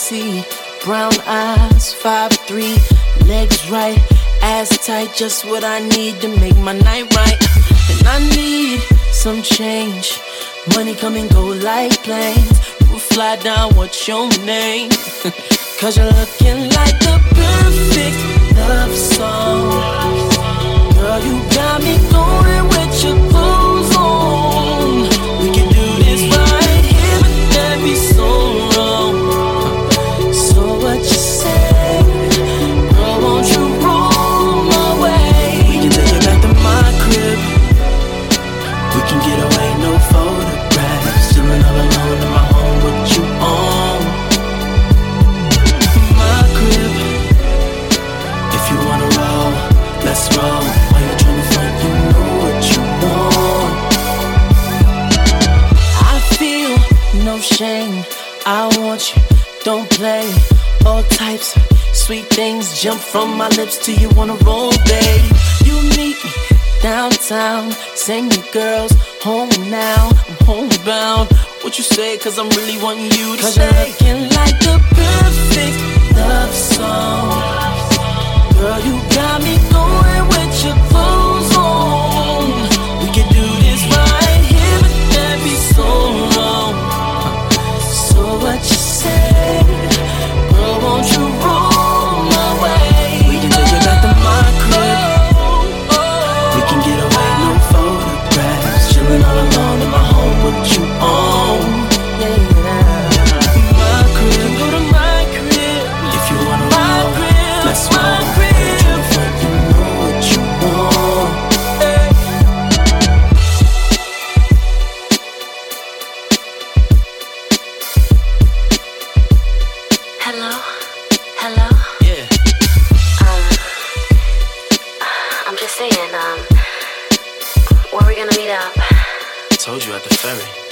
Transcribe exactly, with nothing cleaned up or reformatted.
see. Brown eyes, five three, legs right, ass tight, just what I need to make my night right. And I need some change. Money come and go like planes. You will fly down, what's your name? Cause you're looking like the perfect love song. Girl, you got me going with your clothes on. We can do this right here, but that'd be so wrong. So what you say? Girl, won't you roll my way? We can take it back to my crib. We can get away, no photographs. Chillin' all alone in my home with you on. My crib. If you wanna roll, let's roll. Why you tryna front? You know what you want. I feel no shame. I want you, don't play. All types of sweet things jump from my lips till you wanna roll, babe. You meet me downtown, sing the girls home now. I'm homebound. What you say? Cause I'm really wanting you to Cause stay. You're looking like the perfect love song. Girl, you got me going with your clothes on. We can do this right here, but that'd be so wrong. So what you say? Girl, won't you roll my way? We can take it back to my crib. We can get away, no photographs. Chillin' all alone in my home with you on. Yeah, my crib. Go to my crib. If you wanna roll, let's roll. Hello? Hello? Yeah. Um, I'm just saying, um, where we gonna meet up? Told you at the ferry.